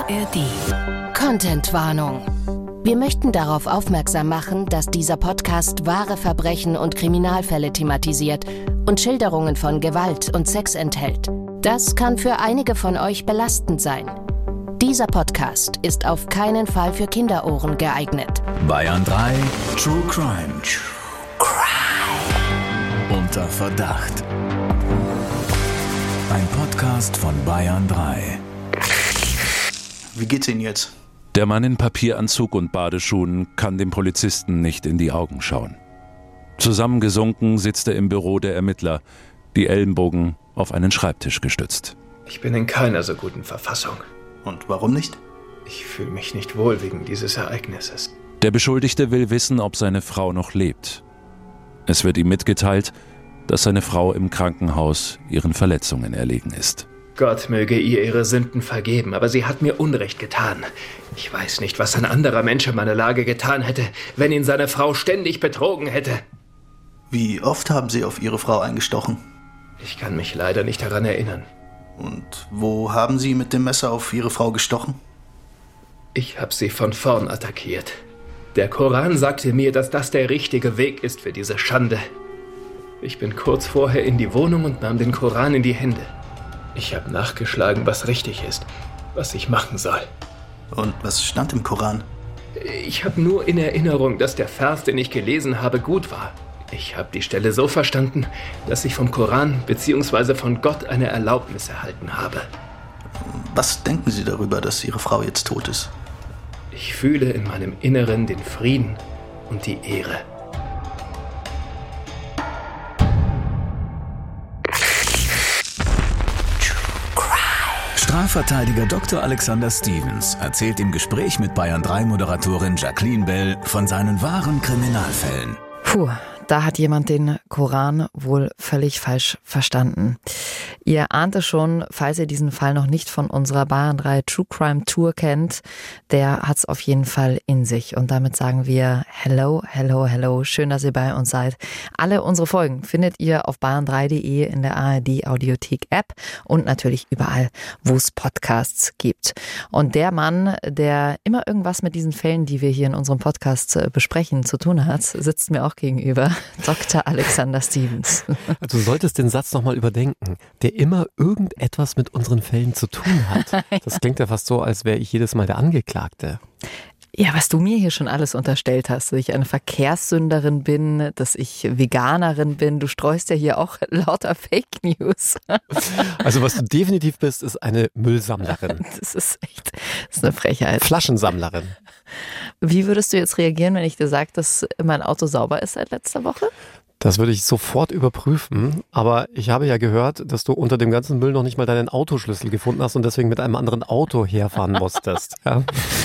ARD. Contentwarnung. Wir möchten darauf aufmerksam machen, dass dieser Podcast wahre Verbrechen und Kriminalfälle thematisiert und Schilderungen von Gewalt und Sex enthält. Das kann für einige von euch belastend sein. Dieser Podcast ist auf keinen Fall für Kinderohren geeignet. Bayern 3 True Crime. Unter Verdacht. Ein Podcast von Bayern 3. Wie geht's Ihnen jetzt? Der Mann in Papieranzug und Badeschuhen kann dem Polizisten nicht in die Augen schauen. Zusammengesunken sitzt er im Büro der Ermittler, die Ellenbogen auf einen Schreibtisch gestützt. Ich bin in keiner so guten Verfassung. Und warum nicht? Ich fühle mich nicht wohl wegen dieses Ereignisses. Der Beschuldigte will wissen, ob seine Frau noch lebt. Es wird ihm mitgeteilt, dass seine Frau im Krankenhaus ihren Verletzungen erlegen ist. Gott möge ihr ihre Sünden vergeben, aber sie hat mir Unrecht getan. Ich weiß nicht, was ein anderer Mensch in meiner Lage getan hätte, wenn ihn seine Frau ständig betrogen hätte. Wie oft haben Sie auf Ihre Frau eingestochen? Ich kann mich leider nicht daran erinnern. Und wo haben Sie mit dem Messer auf Ihre Frau gestochen? Ich habe sie von vorn attackiert. Der Koran sagte mir, dass das der richtige Weg ist für diese Schande. Ich bin kurz vorher in die Wohnung und nahm den Koran in die Hände. Ich habe nachgeschlagen, was richtig ist, was ich machen soll. Und was stand im Koran? Ich habe nur in Erinnerung, dass der Vers, den ich gelesen habe, gut war. Ich habe die Stelle so verstanden, dass ich vom Koran bzw. von Gott eine Erlaubnis erhalten habe. Was denken Sie darüber, dass Ihre Frau jetzt tot ist? Ich fühle in meinem Inneren den Frieden und die Ehre. Strafverteidiger Dr. Alexander Stevens erzählt im Gespräch mit Bayern 3 Moderatorin Jacqueline Bell von seinen wahren Kriminalfällen. Puh, da hat jemand den Koran wohl völlig falsch verstanden. Ihr ahnt es schon, falls ihr diesen Fall noch nicht von unserer Bayern 3 True Crime Tour kennt, der hat es auf jeden Fall in sich. Und damit sagen wir hello, hello, hello. Schön, dass ihr bei uns seid. Alle unsere Folgen findet ihr auf bayern3.de in der ARD Audiothek App und natürlich überall, wo es Podcasts gibt. Und der Mann, der immer irgendwas mit diesen Fällen, die wir hier in unserem Podcast besprechen, zu tun hat, sitzt mir auch gegenüber. Dr. Alexander Stevens. Also du solltest den Satz nochmal überdenken, der immer irgendetwas mit unseren Fällen zu tun hat. Das klingt ja fast so, als wäre ich jedes Mal der Angeklagte. Ja, was du mir hier schon alles unterstellt hast, dass ich eine Verkehrssünderin bin, dass ich Veganerin bin. Du streust ja hier auch lauter Fake News. Also was du definitiv bist, ist eine Müllsammlerin. Das ist eine Frechheit. Flaschensammlerin. Wie würdest du jetzt reagieren, wenn ich dir sage, dass mein Auto sauber ist seit letzter Woche? Das würde ich sofort überprüfen, aber ich habe ja gehört, dass du unter dem ganzen Müll noch nicht mal deinen Autoschlüssel gefunden hast und deswegen mit einem anderen Auto herfahren musstest. Ja.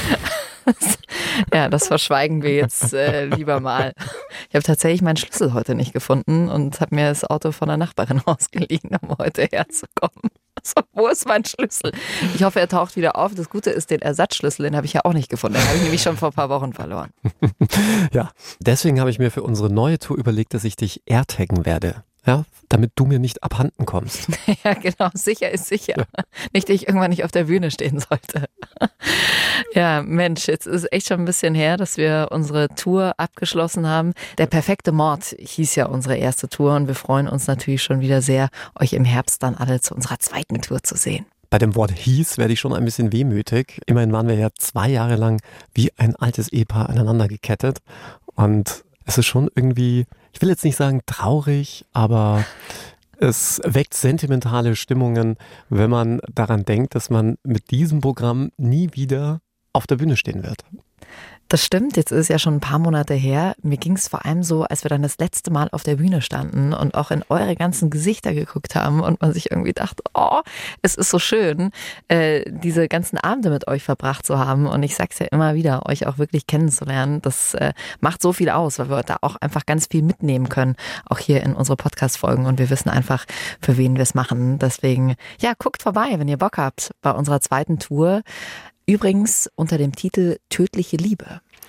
Ja, das verschweigen wir jetzt lieber mal. Ich habe tatsächlich meinen Schlüssel heute nicht gefunden und habe mir das Auto von der Nachbarin ausgeliehen, um heute herzukommen. So, wo ist mein Schlüssel? Ich hoffe, er taucht wieder auf. Das Gute ist, den Ersatzschlüssel, den habe ich ja auch nicht gefunden. Den habe ich nämlich schon vor ein paar Wochen verloren. Ja, deswegen habe ich mir für unsere neue Tour überlegt, dass ich dich AirTaggen werde. Ja, damit du mir nicht abhanden kommst. Ja, genau. Sicher ist sicher. Ja. Nicht, dass ich irgendwann nicht auf der Bühne stehen sollte. Ja, Mensch, jetzt ist echt schon ein bisschen her, dass wir unsere Tour abgeschlossen haben. Der perfekte Mord hieß ja unsere erste Tour und wir freuen uns natürlich schon wieder sehr, euch im Herbst dann alle zu unserer zweiten Tour zu sehen. Bei dem Wort hieß werde ich schon ein bisschen wehmütig. Immerhin waren wir ja 2 Jahre lang wie ein altes Ehepaar aneinander gekettet und es ist schon irgendwie, ich will jetzt nicht sagen traurig, aber es weckt sentimentale Stimmungen, wenn man daran denkt, dass man mit diesem Programm nie wieder auf der Bühne stehen wird. Das stimmt, jetzt ist es ja schon ein paar Monate her. Mir ging es vor allem so, als wir dann das letzte Mal auf der Bühne standen und auch in eure ganzen Gesichter geguckt haben und man sich irgendwie dachte, oh, es ist so schön, diese ganzen Abende mit euch verbracht zu haben. Und ich sag's ja immer wieder, euch auch wirklich kennenzulernen, das macht so viel aus, weil wir da auch einfach ganz viel mitnehmen können, auch hier in unsere Podcast-Folgen. Und wir wissen einfach, für wen wir es machen. Deswegen, ja, guckt vorbei, wenn ihr Bock habt, bei unserer zweiten Tour. Übrigens unter dem Titel Tödliche Liebe.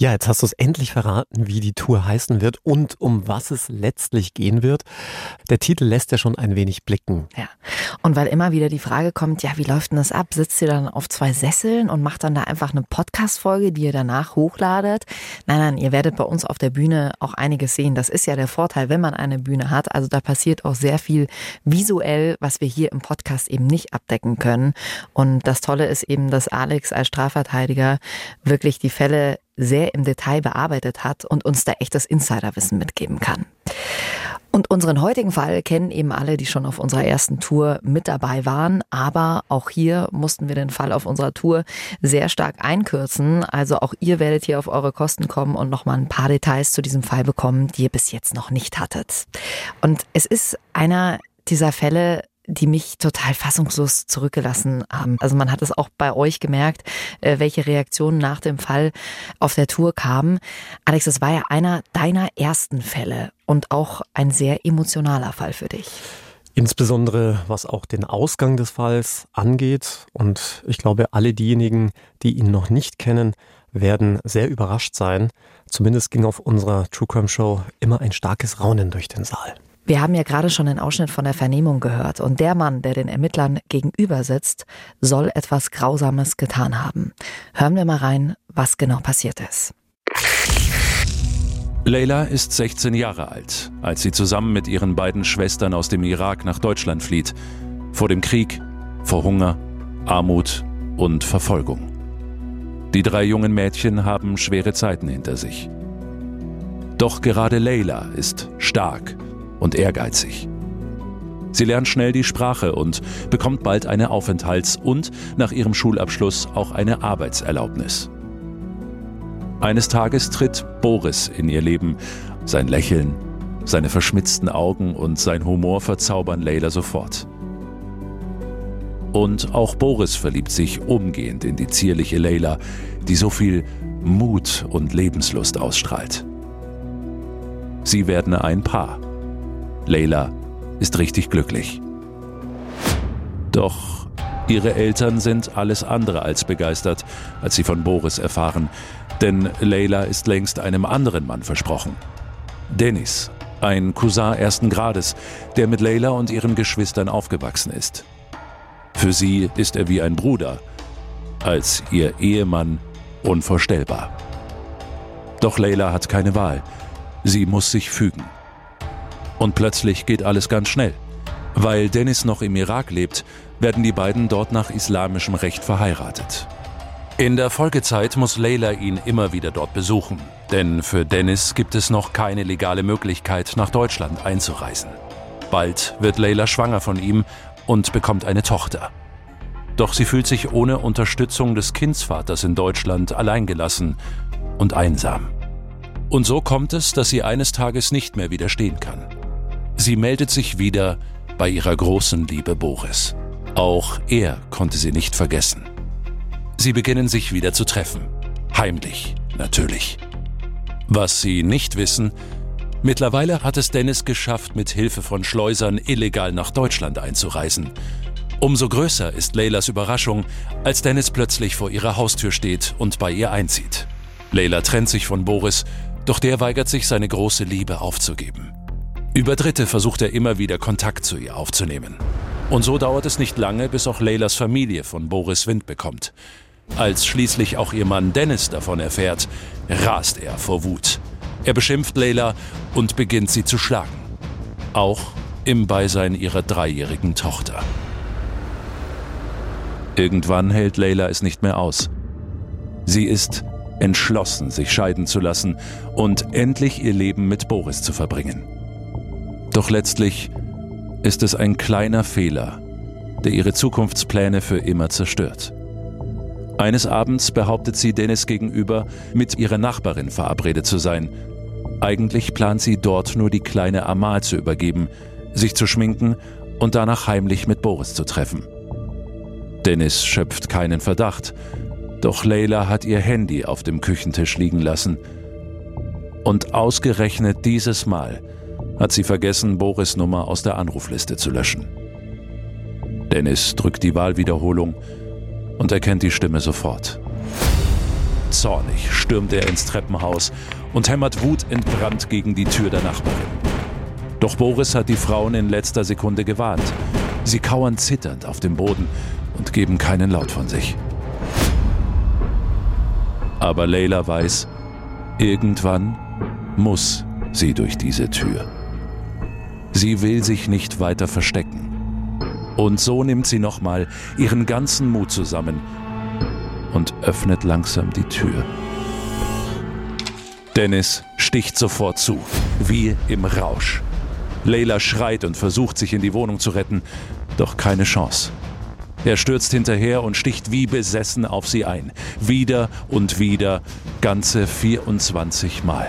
Ja, jetzt hast du es endlich verraten, wie die Tour heißen wird und um was es letztlich gehen wird. Der Titel lässt ja schon ein wenig blicken. Ja, und weil immer wieder die Frage kommt, ja, wie läuft denn das ab? Sitzt ihr dann auf 2 Sesseln und macht dann da einfach eine Podcast-Folge, die ihr danach hochladet? Nein, ihr werdet bei uns auf der Bühne auch einiges sehen. Das ist ja der Vorteil, wenn man eine Bühne hat. Also da passiert auch sehr viel visuell, was wir hier im Podcast eben nicht abdecken können. Und das Tolle ist eben, dass Alex als Strafverteidiger wirklich die Fälle sehr im Detail bearbeitet hat und uns da echtes Insiderwissen mitgeben kann. Und unseren heutigen Fall kennen eben alle, die schon auf unserer ersten Tour mit dabei waren. Aber auch hier mussten wir den Fall auf unserer Tour sehr stark einkürzen. Also auch ihr werdet hier auf eure Kosten kommen und nochmal ein paar Details zu diesem Fall bekommen, die ihr bis jetzt noch nicht hattet. Und es ist einer dieser Fälle, die mich total fassungslos zurückgelassen haben. Also man hat es auch bei euch gemerkt, welche Reaktionen nach dem Fall auf der Tour kamen. Alex, das war ja einer deiner ersten Fälle und auch ein sehr emotionaler Fall für dich. Insbesondere was auch den Ausgang des Falls angeht. Und ich glaube, alle diejenigen, die ihn noch nicht kennen, werden sehr überrascht sein. Zumindest ging auf unserer True Crime Show immer ein starkes Raunen durch den Saal. Wir haben ja gerade schon einen Ausschnitt von der Vernehmung gehört und der Mann, der den Ermittlern gegenüber sitzt, soll etwas Grausames getan haben. Hören wir mal rein, was genau passiert ist. Leila ist 16 Jahre alt, als sie zusammen mit ihren beiden Schwestern aus dem Irak nach Deutschland flieht. Vor dem Krieg, vor Hunger, Armut und Verfolgung. Die 3 jungen Mädchen haben schwere Zeiten hinter sich. Doch gerade Leila ist stark und ehrgeizig. Sie lernt schnell die Sprache und bekommt bald eine Aufenthalts- und nach ihrem Schulabschluss auch eine Arbeitserlaubnis. Eines Tages tritt Boris in ihr Leben. Sein Lächeln, seine verschmitzten Augen und sein Humor verzaubern Leila sofort. Und auch Boris verliebt sich umgehend in die zierliche Leila, die so viel Mut und Lebenslust ausstrahlt. Sie werden ein Paar. Leila ist richtig glücklich. Doch ihre Eltern sind alles andere als begeistert, als sie von Boris erfahren, denn Leila ist längst einem anderen Mann versprochen. Dennis, ein Cousin 1. Grades, der mit Leila und ihren Geschwistern aufgewachsen ist. Für sie ist er wie ein Bruder, als ihr Ehemann unvorstellbar. Doch Leila hat keine Wahl. Sie muss sich fügen. Und plötzlich geht alles ganz schnell. Weil Dennis noch im Irak lebt, werden die beiden dort nach islamischem Recht verheiratet. In der Folgezeit muss Leila ihn immer wieder dort besuchen, denn für Dennis gibt es noch keine legale Möglichkeit, nach Deutschland einzureisen. Bald wird Leila schwanger von ihm und bekommt eine Tochter. Doch sie fühlt sich ohne Unterstützung des Kindsvaters in Deutschland alleingelassen und einsam. Und so kommt es, dass sie eines Tages nicht mehr widerstehen kann. Sie meldet sich wieder bei ihrer großen Liebe Boris. Auch er konnte sie nicht vergessen. Sie beginnen sich wieder zu treffen. Heimlich, natürlich. Was sie nicht wissen, mittlerweile hat es Dennis geschafft, mit Hilfe von Schleusern illegal nach Deutschland einzureisen. Umso größer ist Leilas Überraschung, als Dennis plötzlich vor ihrer Haustür steht und bei ihr einzieht. Leila trennt sich von Boris, doch der weigert sich, seine große Liebe aufzugeben. Über Dritte versucht er immer wieder Kontakt zu ihr aufzunehmen. Und so dauert es nicht lange, bis auch Leilas Familie von Boris Wind bekommt. Als schließlich auch ihr Mann Dennis davon erfährt, rast er vor Wut. Er beschimpft Leila und beginnt sie zu schlagen. Auch im Beisein ihrer 3-jährigen Tochter. Irgendwann hält Leila es nicht mehr aus. Sie ist entschlossen, sich scheiden zu lassen und endlich ihr Leben mit Boris zu verbringen. Doch letztlich ist es ein kleiner Fehler, der ihre Zukunftspläne für immer zerstört. Eines Abends behauptet sie Dennis gegenüber, mit ihrer Nachbarin verabredet zu sein. Eigentlich plant sie dort nur die kleine Amal zu übergeben, sich zu schminken und danach heimlich mit Boris zu treffen. Dennis schöpft keinen Verdacht, doch Leila hat ihr Handy auf dem Küchentisch liegen lassen. Und ausgerechnet dieses Mal hat sie vergessen, Boris' Nummer aus der Anrufliste zu löschen. Dennis drückt die Wahlwiederholung und erkennt die Stimme sofort. Zornig stürmt er ins Treppenhaus und hämmert wutentbrannt gegen die Tür der Nachbarin. Doch Boris hat die Frauen in letzter Sekunde gewarnt. Sie kauern zitternd auf dem Boden und geben keinen Laut von sich. Aber Leyla weiß, irgendwann muss sie durch diese Tür. Sie will sich nicht weiter verstecken. Und so nimmt sie nochmal ihren ganzen Mut zusammen und öffnet langsam die Tür. Dennis sticht sofort zu, wie im Rausch. Leyla schreit und versucht, sich in die Wohnung zu retten, doch keine Chance. Er stürzt hinterher und sticht wie besessen auf sie ein. Wieder und wieder, ganze 24 Mal.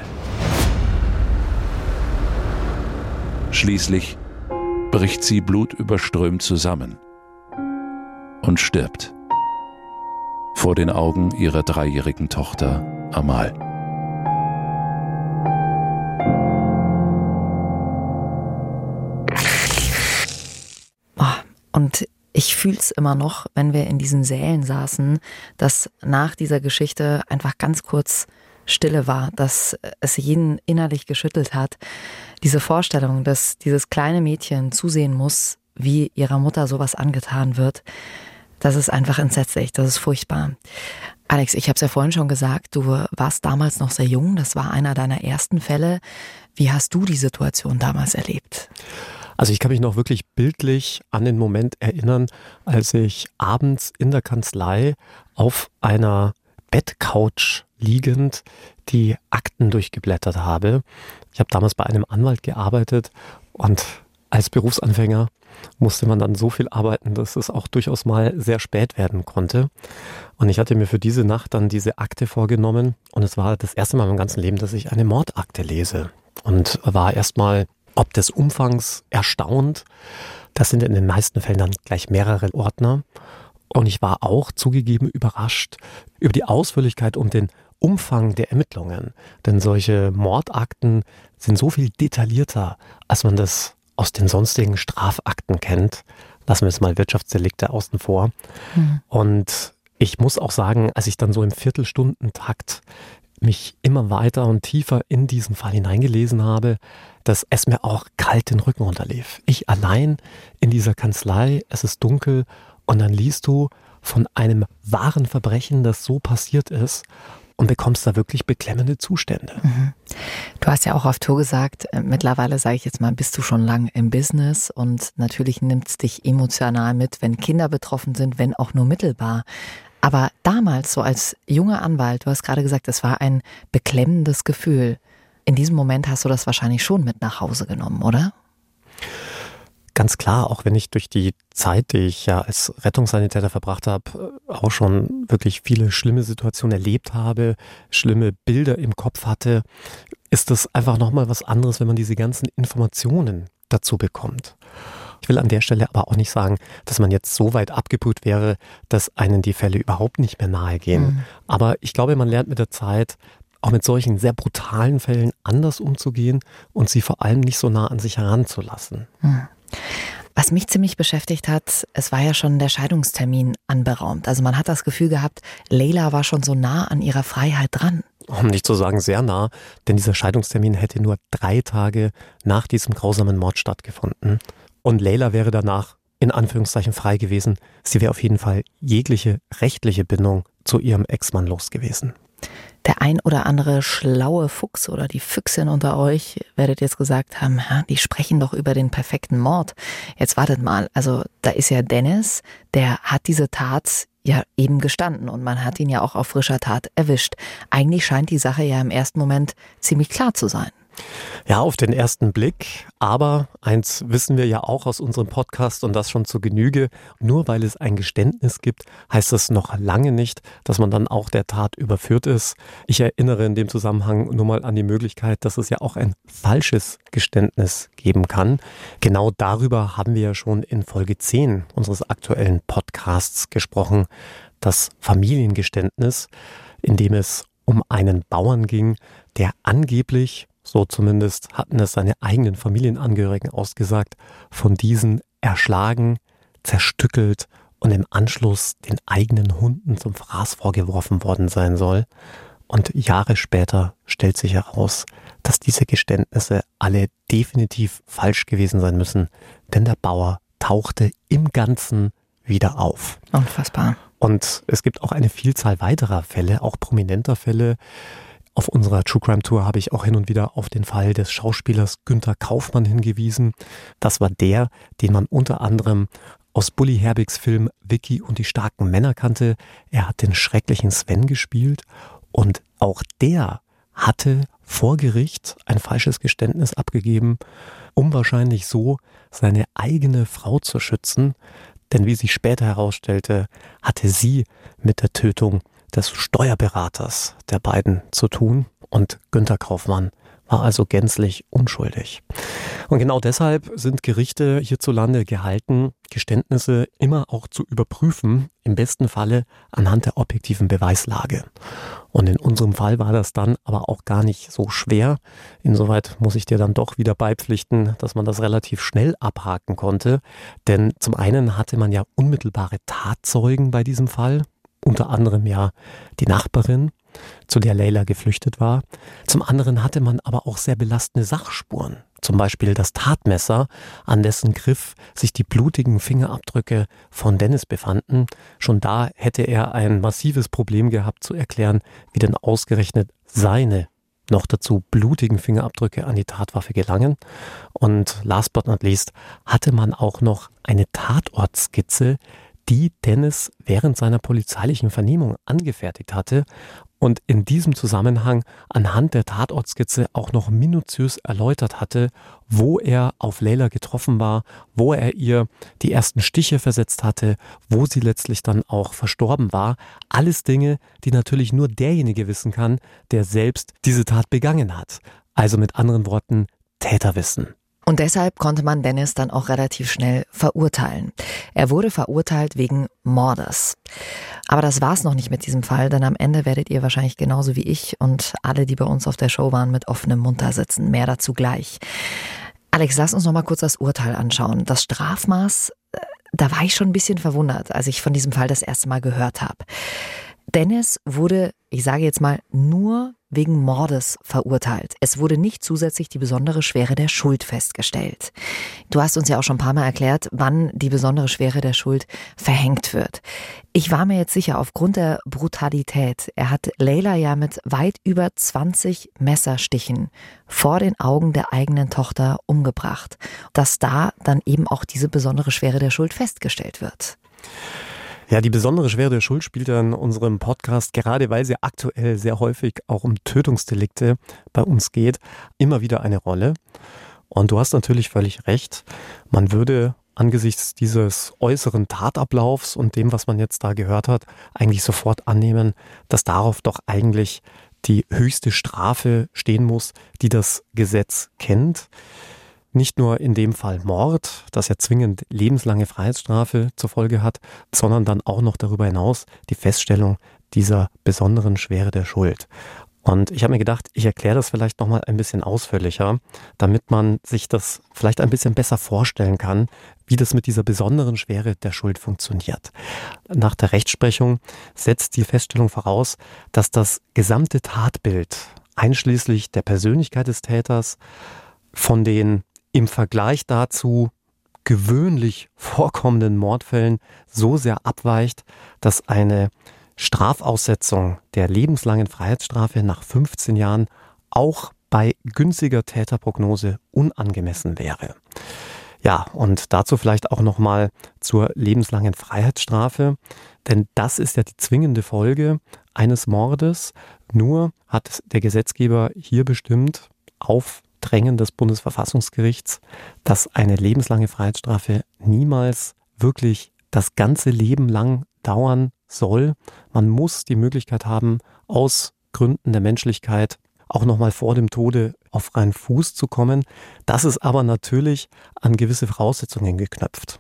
Schließlich bricht sie blutüberströmt zusammen und stirbt vor den Augen ihrer 3-jährigen Tochter Amal. Und ich fühle es immer noch, wenn wir in diesen Sälen saßen, dass nach dieser Geschichte einfach ganz kurz Stille war, dass es jeden innerlich geschüttelt hat. Diese Vorstellung, dass dieses kleine Mädchen zusehen muss, wie ihrer Mutter sowas angetan wird, das ist einfach entsetzlich, das ist furchtbar. Alex, ich habe es ja vorhin schon gesagt, du warst damals noch sehr jung, das war einer deiner ersten Fälle. Wie hast du die Situation damals erlebt? Also ich kann mich noch wirklich bildlich an den Moment erinnern, als ich abends in der Kanzlei auf einer Bettcouch liegend die Akten durchgeblättert habe. Ich habe damals bei einem Anwalt gearbeitet und als Berufsanfänger musste man dann so viel arbeiten, dass es auch durchaus mal sehr spät werden konnte. Und ich hatte mir für diese Nacht dann diese Akte vorgenommen und es war das erste Mal in meinem ganzen Leben, dass ich eine Mordakte lese und war erstmal ob des Umfangs erstaunt. Das sind in den meisten Fällen dann gleich mehrere Ordner. Und ich war auch zugegeben überrascht über die Ausführlichkeit und den Umfang der Ermittlungen. Denn solche Mordakten sind so viel detaillierter, als man das aus den sonstigen Strafakten kennt. Lassen wir jetzt mal Wirtschaftsdelikte außen vor. Und ich muss auch sagen, als ich dann so im Viertelstundentakt mich immer weiter und tiefer in diesen Fall hineingelesen habe, dass es mir auch kalt den Rücken runterlief. Ich allein in dieser Kanzlei, es ist dunkel und dann liest du von einem wahren Verbrechen, das so passiert ist und bekommst da wirklich beklemmende Zustände. Du hast ja auch auf Tour gesagt, mittlerweile sage ich jetzt mal, bist du schon lang im Business und natürlich nimmt es dich emotional mit, wenn Kinder betroffen sind, wenn auch nur mittelbar. Aber damals, so als junger Anwalt, du hast gerade gesagt, es war ein beklemmendes Gefühl. In diesem Moment hast du das wahrscheinlich schon mit nach Hause genommen, oder? Ganz klar, auch wenn ich durch die Zeit, die ich ja als Rettungssanitäter verbracht habe, auch schon wirklich viele schlimme Situationen erlebt habe, schlimme Bilder im Kopf hatte, ist das einfach nochmal was anderes, wenn man diese ganzen Informationen dazu bekommt. Ich will an der Stelle aber auch nicht sagen, dass man jetzt so weit abgebrüht wäre, dass einen die Fälle überhaupt nicht mehr nahe gehen. Aber ich glaube, man lernt mit der Zeit, auch mit solchen sehr brutalen Fällen anders umzugehen und sie vor allem nicht so nah an sich heranzulassen. Was mich ziemlich beschäftigt hat, es war ja schon der Scheidungstermin anberaumt. Also man hat das Gefühl gehabt, Leyla war schon so nah an ihrer Freiheit dran. Um nicht zu sagen sehr nah, denn dieser Scheidungstermin hätte nur 3 Tage nach diesem grausamen Mord stattgefunden. Und Leyla wäre danach in Anführungszeichen frei gewesen. Sie wäre auf jeden Fall jegliche rechtliche Bindung zu ihrem Ex-Mann los gewesen. Der ein oder andere schlaue Fuchs oder die Füchsin unter euch werdet jetzt gesagt haben, die sprechen doch über den perfekten Mord. Jetzt wartet mal, also da ist ja Dennis, der hat diese Tat ja eben gestanden und man hat ihn ja auch auf frischer Tat erwischt. Eigentlich scheint die Sache ja im ersten Moment ziemlich klar zu sein. Ja, auf den ersten Blick, aber eins wissen wir ja auch aus unserem Podcast und das schon zur Genüge, nur weil es ein Geständnis gibt, heißt das noch lange nicht, dass man dann auch der Tat überführt ist. Ich erinnere in dem Zusammenhang nur mal an die Möglichkeit, dass es ja auch ein falsches Geständnis geben kann. Genau darüber haben wir ja schon in Folge 10 unseres aktuellen Podcasts gesprochen, das Familiengeständnis, in dem es um einen Bauern ging, der angeblich, so zumindest hatten es seine eigenen Familienangehörigen ausgesagt, von diesen erschlagen, zerstückelt und im Anschluss den eigenen Hunden zum Fraß vorgeworfen worden sein soll. Und Jahre später stellt sich heraus, dass diese Geständnisse alle definitiv falsch gewesen sein müssen, denn der Bauer tauchte im Ganzen wieder auf. Unfassbar. Und es gibt auch eine Vielzahl weiterer Fälle, auch prominenter Fälle. Auf unserer True Crime Tour habe ich auch hin und wieder auf den Fall des Schauspielers Günther Kaufmann hingewiesen. Das war der, den man unter anderem aus Bully Herbigs Film Vicky und die starken Männer kannte. Er hat den schrecklichen Sven gespielt und auch der hatte vor Gericht ein falsches Geständnis abgegeben, um wahrscheinlich so seine eigene Frau zu schützen. Denn wie sich später herausstellte, hatte sie mit der Tötung des Steuerberaters der beiden zu tun und Günther Kaufmann war also gänzlich unschuldig. Und genau deshalb sind Gerichte hierzulande gehalten, Geständnisse immer auch zu überprüfen, im besten Falle anhand der objektiven Beweislage. Und in unserem Fall war das dann aber auch gar nicht so schwer. Insoweit muss ich dir dann doch wieder beipflichten, dass man das relativ schnell abhaken konnte. Denn zum einen hatte man ja unmittelbare Tatzeugen bei diesem Fall, unter anderem ja die Nachbarin, zu der Leila geflüchtet war. Zum anderen hatte man aber auch sehr belastende Sachspuren. Zum Beispiel das Tatmesser, an dessen Griff sich die blutigen Fingerabdrücke von Dennis befanden. Schon da hätte er ein massives Problem gehabt zu erklären, wie denn ausgerechnet seine noch dazu blutigen Fingerabdrücke an die Tatwaffe gelangen. Und last but not least hatte man auch noch eine Tatortskizze, die Dennis während seiner polizeilichen Vernehmung angefertigt hatte und in diesem Zusammenhang anhand der Tatortskizze auch noch minutiös erläutert hatte, wo er auf Leila getroffen war, wo er ihr die ersten Stiche versetzt hatte, wo sie letztlich dann auch verstorben war. Alles Dinge, die natürlich nur derjenige wissen kann, der selbst diese Tat begangen hat. Also mit anderen Worten, Täterwissen. Und deshalb konnte man Dennis dann auch relativ schnell verurteilen. Er wurde verurteilt wegen Mordes. Aber das war's noch nicht mit diesem Fall, denn am Ende werdet ihr wahrscheinlich genauso wie ich und alle, die bei uns auf der Show waren, mit offenem Mund da sitzen. Mehr dazu gleich. Alex, lass uns noch mal kurz das Urteil anschauen. Das Strafmaß, da war ich schon ein bisschen verwundert, als ich von diesem Fall das erste Mal gehört habe. Dennis wurde, ich sage jetzt mal, nur wegen Mordes verurteilt. Es wurde nicht zusätzlich die besondere Schwere der Schuld festgestellt. Du hast uns ja auch schon ein paar Mal erklärt, wann die besondere Schwere der Schuld verhängt wird. Ich war mir jetzt sicher, aufgrund der Brutalität, er hat Leila ja mit weit über 20 Messerstichen vor den Augen der eigenen Tochter umgebracht, dass da dann eben auch diese besondere Schwere der Schuld festgestellt wird. Ja, die besondere Schwere der Schuld spielt ja in unserem Podcast, gerade weil sie aktuell sehr häufig auch um Tötungsdelikte bei uns geht, immer wieder eine Rolle. Und du hast natürlich völlig recht. Man würde angesichts dieses äußeren Tatablaufs und dem, was man jetzt da gehört hat, eigentlich sofort annehmen, dass darauf doch eigentlich die höchste Strafe stehen muss, die das Gesetz kennt. Nicht nur in dem Fall Mord, das ja zwingend lebenslange Freiheitsstrafe zur Folge hat, sondern dann auch noch darüber hinaus die Feststellung dieser besonderen Schwere der Schuld. Und ich habe mir gedacht, ich erkläre das vielleicht nochmal ein bisschen ausführlicher, damit man sich das vielleicht ein bisschen besser vorstellen kann, wie das mit dieser besonderen Schwere der Schuld funktioniert. Nach der Rechtsprechung setzt die Feststellung voraus, dass das gesamte Tatbild, einschließlich der Persönlichkeit des Täters, von den im Vergleich dazu gewöhnlich vorkommenden Mordfällen so sehr abweicht, dass eine Strafaussetzung der lebenslangen Freiheitsstrafe nach 15 Jahren auch bei günstiger Täterprognose unangemessen wäre. Ja, und dazu vielleicht auch nochmal zur lebenslangen Freiheitsstrafe, denn das ist ja die zwingende Folge eines Mordes. Nur hat der Gesetzgeber hier bestimmt, auf Drängen des Bundesverfassungsgerichts, dass eine lebenslange Freiheitsstrafe niemals wirklich das ganze Leben lang dauern soll. Man muss die Möglichkeit haben, aus Gründen der Menschlichkeit auch nochmal vor dem Tode auf freien Fuß zu kommen. Das ist aber natürlich an gewisse Voraussetzungen geknüpft.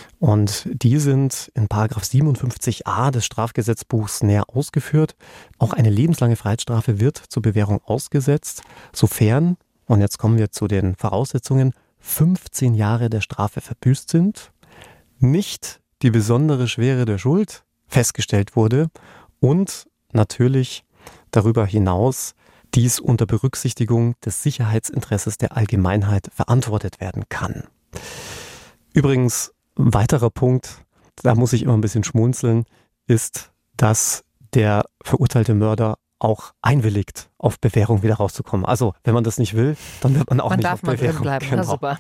Und die sind in § 57a des Strafgesetzbuchs näher ausgeführt. Auch eine lebenslange Freiheitsstrafe wird zur Bewährung ausgesetzt, sofern, und jetzt kommen wir zu den Voraussetzungen, 15 Jahre der Strafe verbüßt sind, nicht die besondere Schwere der Schuld festgestellt wurde und natürlich darüber hinaus dies unter Berücksichtigung des Sicherheitsinteresses der Allgemeinheit verantwortet werden kann. Übrigens, ein weiterer Punkt, da muss ich immer ein bisschen schmunzeln, ist, dass der verurteilte Mörder auch einwilligt, auf Bewährung wieder rauszukommen. Also, wenn man das nicht will, dann wird man auch nicht auf Bewährung. Bleiben. Genau. Na, super.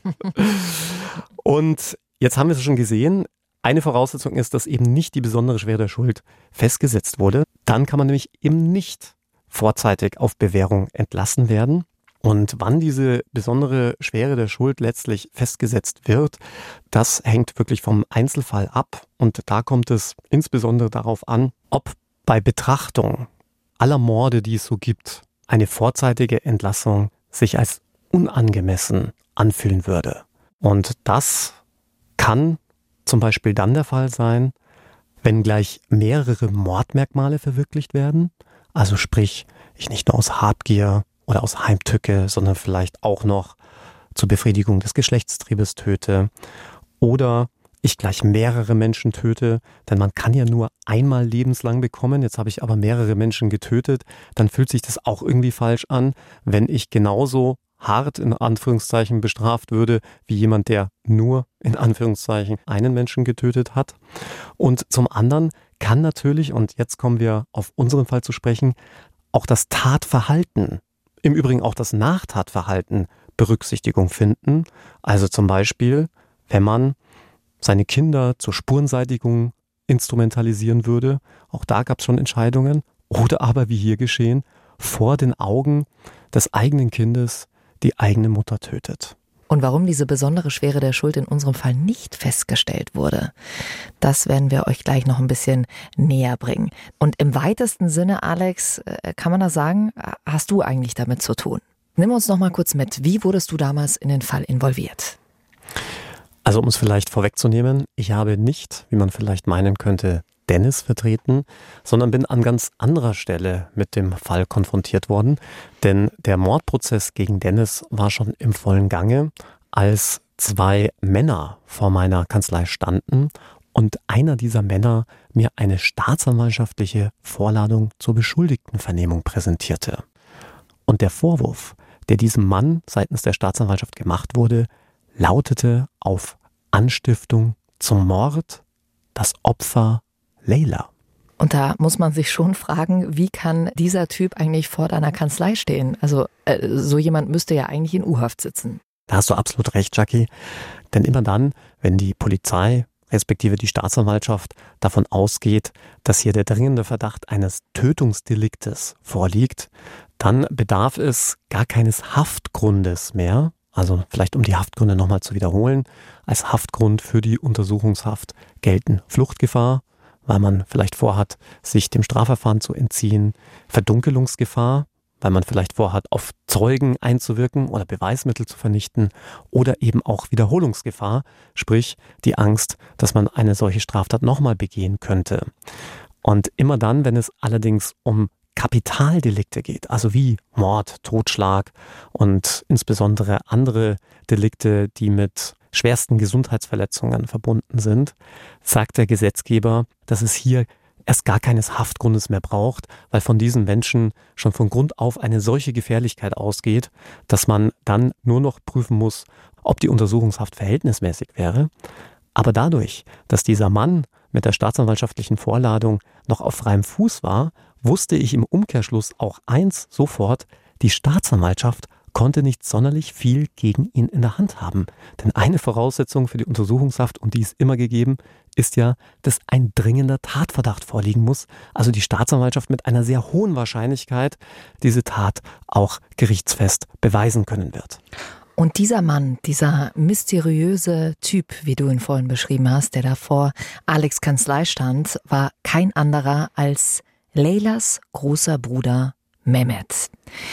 Und jetzt haben wir es schon gesehen, eine Voraussetzung ist, dass eben nicht die besondere Schwere der Schuld festgesetzt wurde. Dann kann man nämlich eben nicht vorzeitig auf Bewährung entlassen werden. Und wann diese besondere Schwere der Schuld letztlich festgesetzt wird, das hängt wirklich vom Einzelfall ab. Und da kommt es insbesondere darauf an, ob bei Betrachtung aller Morde, die es so gibt, eine vorzeitige Entlassung sich als unangemessen anfühlen würde. Und das kann zum Beispiel dann der Fall sein, wenn gleich mehrere Mordmerkmale verwirklicht werden. Also sprich, ich nicht nur aus Habgier oder aus Heimtücke, sondern vielleicht auch noch zur Befriedigung des Geschlechtstriebes töte. Oder ich gleich mehrere Menschen töte, denn man kann ja nur einmal lebenslang bekommen. Jetzt habe ich aber mehrere Menschen getötet. Dann fühlt sich das auch irgendwie falsch an, wenn ich genauso hart in Anführungszeichen bestraft würde, wie jemand, der nur in Anführungszeichen einen Menschen getötet hat. Und zum anderen kann natürlich, und jetzt kommen wir auf unseren Fall zu sprechen, auch das Tatverhalten, im Übrigen auch das Nachtatverhalten Berücksichtigung finden. Also zum Beispiel, wenn man seine Kinder zur Spurenseitigung instrumentalisieren würde, auch da gab es schon Entscheidungen, oder aber, wie hier geschehen, vor den Augen des eigenen Kindes die eigene Mutter tötet. Und warum diese besondere Schwere der Schuld in unserem Fall nicht festgestellt wurde, das werden wir euch gleich noch ein bisschen näher bringen. Und im weitesten Sinne, Alex, kann man das sagen, hast du eigentlich damit zu tun? Nimm uns noch mal kurz mit. Wie wurdest du damals in den Fall involviert? Also um es vielleicht vorwegzunehmen, ich habe nicht, wie man vielleicht meinen könnte, Dennis vertreten, sondern bin an ganz anderer Stelle mit dem Fall konfrontiert worden. Denn der Mordprozess gegen Dennis war schon im vollen Gange, als 2 Männer vor meiner Kanzlei standen und einer dieser Männer mir eine staatsanwaltschaftliche Vorladung zur Beschuldigtenvernehmung präsentierte. Und der Vorwurf, der diesem Mann seitens der Staatsanwaltschaft gemacht wurde, lautete auf Anstiftung zum Mord, das Opfer Leila. Und da muss man sich schon fragen, wie kann dieser Typ eigentlich vor deiner Kanzlei stehen? Also so jemand müsste ja eigentlich in U-Haft sitzen. Da hast du absolut recht, Jackie. Denn immer dann, wenn die Polizei respektive die Staatsanwaltschaft davon ausgeht, dass hier der dringende Verdacht eines Tötungsdeliktes vorliegt, dann bedarf es gar keines Haftgrundes mehr. Also vielleicht um die Haftgründe nochmal zu wiederholen. Als Haftgrund für die Untersuchungshaft gelten Fluchtgefahr, weil man vielleicht vorhat, sich dem Strafverfahren zu entziehen, Verdunkelungsgefahr, weil man vielleicht vorhat, auf Zeugen einzuwirken oder Beweismittel zu vernichten, oder eben auch Wiederholungsgefahr, sprich die Angst, dass man eine solche Straftat nochmal begehen könnte. Und immer dann, wenn es allerdings um Kapitaldelikte geht, also wie Mord, Totschlag und insbesondere andere Delikte, die mit schwersten Gesundheitsverletzungen verbunden sind, sagt der Gesetzgeber, dass es hier erst gar keines Haftgrundes mehr braucht, weil von diesen Menschen schon von Grund auf eine solche Gefährlichkeit ausgeht, dass man dann nur noch prüfen muss, ob die Untersuchungshaft verhältnismäßig wäre. Aber dadurch, dass dieser Mann mit der staatsanwaltschaftlichen Vorladung noch auf freiem Fuß war, wusste ich im Umkehrschluss auch eins sofort: Die Staatsanwaltschaft konnte nicht sonderlich viel gegen ihn in der Hand haben. Denn eine Voraussetzung für die Untersuchungshaft, und die ist immer gegeben, ist ja, dass ein dringender Tatverdacht vorliegen muss. Also die Staatsanwaltschaft mit einer sehr hohen Wahrscheinlichkeit diese Tat auch gerichtsfest beweisen können wird. Und dieser Mann, dieser mysteriöse Typ, wie du ihn vorhin beschrieben hast, der da vor Alex' Kanzlei stand, war kein anderer als Leilas großer Bruder Mehmet.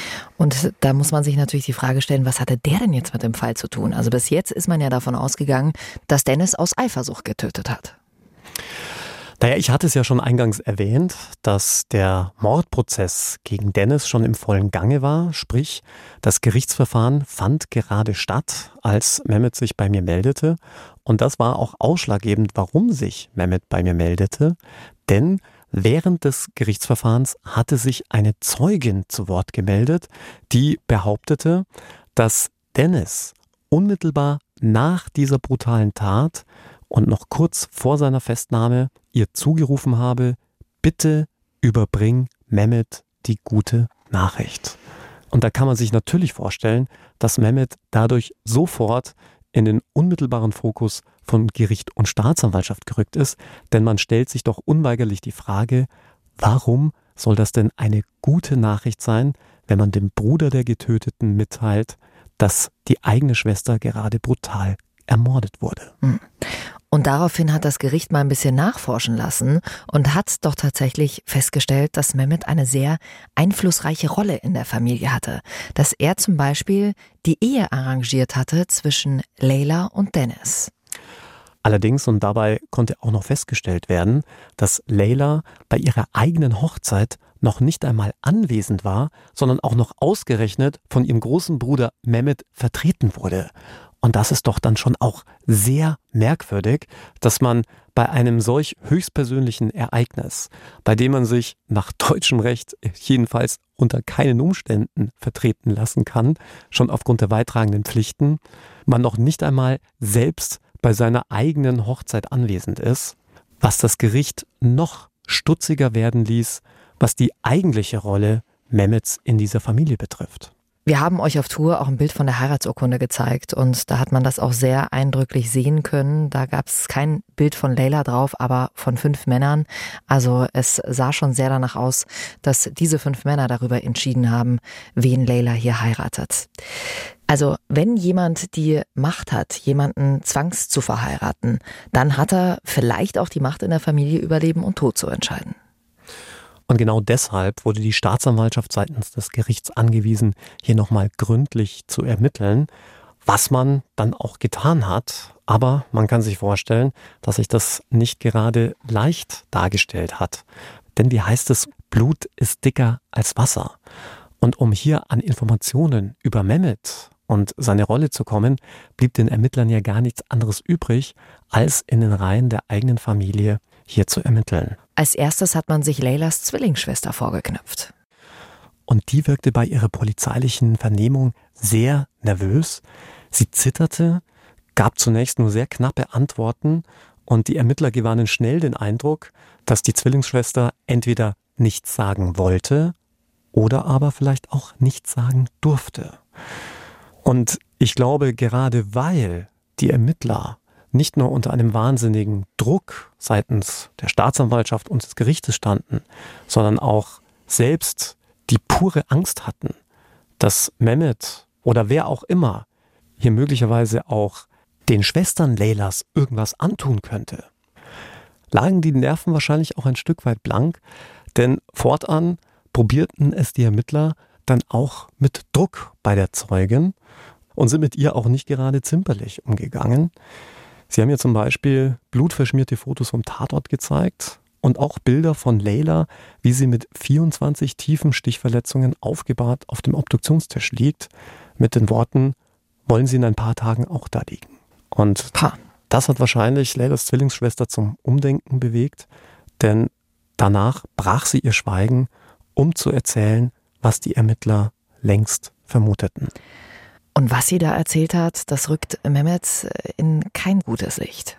Und da muss man sich natürlich die Frage stellen, was hatte der denn jetzt mit dem Fall zu tun? Also bis jetzt ist man ja davon ausgegangen, dass Dennis aus Eifersucht getötet hat. Naja, ich hatte es ja schon eingangs erwähnt, dass der Mordprozess gegen Dennis schon im vollen Gange war. Sprich, das Gerichtsverfahren fand gerade statt, als Mehmet sich bei mir meldete. Und das war auch ausschlaggebend, warum sich Mehmet bei mir meldete. Denn während des Gerichtsverfahrens hatte sich eine Zeugin zu Wort gemeldet, die behauptete, dass Dennis unmittelbar nach dieser brutalen Tat und noch kurz vor seiner Festnahme ihr zugerufen habe, bitte überbring Mehmet die gute Nachricht. Und da kann man sich natürlich vorstellen, dass Mehmet dadurch sofort in den unmittelbaren Fokus von Gericht und Staatsanwaltschaft gerückt ist, denn man stellt sich doch unweigerlich die Frage, warum soll das denn eine gute Nachricht sein, wenn man dem Bruder der Getöteten mitteilt, dass die eigene Schwester gerade brutal ermordet wurde. Und daraufhin hat das Gericht mal ein bisschen nachforschen lassen und hat doch tatsächlich festgestellt, dass Mehmet eine sehr einflussreiche Rolle in der Familie hatte. Dass er zum Beispiel die Ehe arrangiert hatte zwischen Leyla und Dennis. Allerdings, und dabei konnte auch noch festgestellt werden, dass Leyla bei ihrer eigenen Hochzeit noch nicht einmal anwesend war, sondern auch noch ausgerechnet von ihrem großen Bruder Mehmet vertreten wurde. Und das ist doch dann schon auch sehr merkwürdig, dass man bei einem solch höchstpersönlichen Ereignis, bei dem man sich nach deutschem Recht jedenfalls unter keinen Umständen vertreten lassen kann, schon aufgrund der weittragenden Pflichten, man noch nicht einmal selbst bei seiner eigenen Hochzeit anwesend ist, was das Gericht noch stutziger werden ließ, was die eigentliche Rolle Mehmets in dieser Familie betrifft. Wir haben euch auf Tour auch ein Bild von der Heiratsurkunde gezeigt und da hat man das auch sehr eindrücklich sehen können. Da gab es kein Bild von Leyla drauf, aber von 5 Männern. Also es sah schon sehr danach aus, dass diese 5 Männer darüber entschieden haben, wen Leyla hier heiratet. Also wenn jemand die Macht hat, jemanden zwangs zu verheiraten, dann hat er vielleicht auch die Macht in der Familie über Leben und Tod zu entscheiden. Und genau deshalb wurde die Staatsanwaltschaft seitens des Gerichts angewiesen, hier nochmal gründlich zu ermitteln, was man dann auch getan hat. Aber man kann sich vorstellen, dass sich das nicht gerade leicht dargestellt hat. Denn wie heißt es, Blut ist dicker als Wasser. Und um hier an Informationen über Mehmet und seine Rolle zu kommen, blieb den Ermittlern ja gar nichts anderes übrig, als in den Reihen der eigenen Familie hier zu ermitteln. Als erstes hat man sich Leylas Zwillingsschwester vorgeknüpft. Und die wirkte bei ihrer polizeilichen Vernehmung sehr nervös. Sie zitterte, gab zunächst nur sehr knappe Antworten und die Ermittler gewannen schnell den Eindruck, dass die Zwillingsschwester entweder nichts sagen wollte oder aber vielleicht auch nichts sagen durfte. Und ich glaube, gerade weil die Ermittler nicht nur unter einem wahnsinnigen Druck seitens der Staatsanwaltschaft und des Gerichtes standen, sondern auch selbst die pure Angst hatten, dass Mehmet oder wer auch immer hier möglicherweise auch den Schwestern Leylas irgendwas antun könnte, lagen die Nerven wahrscheinlich auch ein Stück weit blank, denn fortan probierten es die Ermittler dann auch mit Druck bei der Zeugin und sind mit ihr auch nicht gerade zimperlich umgegangen. Sie haben ihr zum Beispiel blutverschmierte Fotos vom Tatort gezeigt und auch Bilder von Leyla, wie sie mit 24 tiefen Stichverletzungen aufgebahrt auf dem Obduktionstisch liegt, mit den Worten, wollen Sie in ein paar Tagen auch da liegen? Und das hat wahrscheinlich Leylas Zwillingsschwester zum Umdenken bewegt, denn danach brach sie ihr Schweigen, um zu erzählen, was die Ermittler längst vermuteten. Und was sie da erzählt hat, das rückt Mehmet in kein gutes Licht.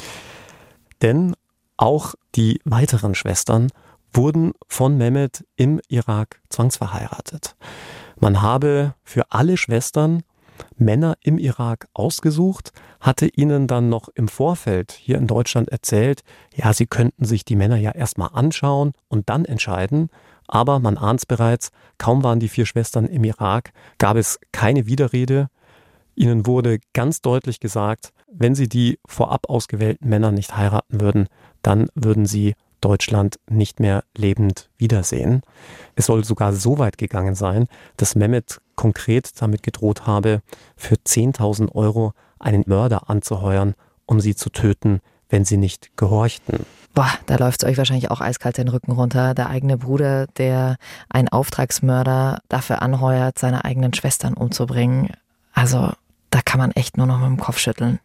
Denn auch die weiteren Schwestern wurden von Mehmet im Irak zwangsverheiratet. Man habe für alle Schwestern Männer im Irak ausgesucht, hatte ihnen dann noch im Vorfeld hier in Deutschland erzählt, ja, sie könnten sich die Männer ja erstmal anschauen und dann entscheiden. Aber man ahnt es bereits, kaum waren die 4 Schwestern im Irak, gab es keine Widerrede. Ihnen wurde ganz deutlich gesagt, wenn sie die vorab ausgewählten Männer nicht heiraten würden, dann würden sie Deutschland nicht mehr lebend wiedersehen. Es soll sogar so weit gegangen sein, dass Mehmet konkret damit gedroht habe, für 10.000 € einen Mörder anzuheuern, um sie zu töten, wenn sie nicht gehorchten. Boah, da läuft es euch wahrscheinlich auch eiskalt den Rücken runter. Der eigene Bruder, der einen Auftragsmörder dafür anheuert, seine eigenen Schwestern umzubringen. Also da kann man echt nur noch mit dem Kopf schütteln.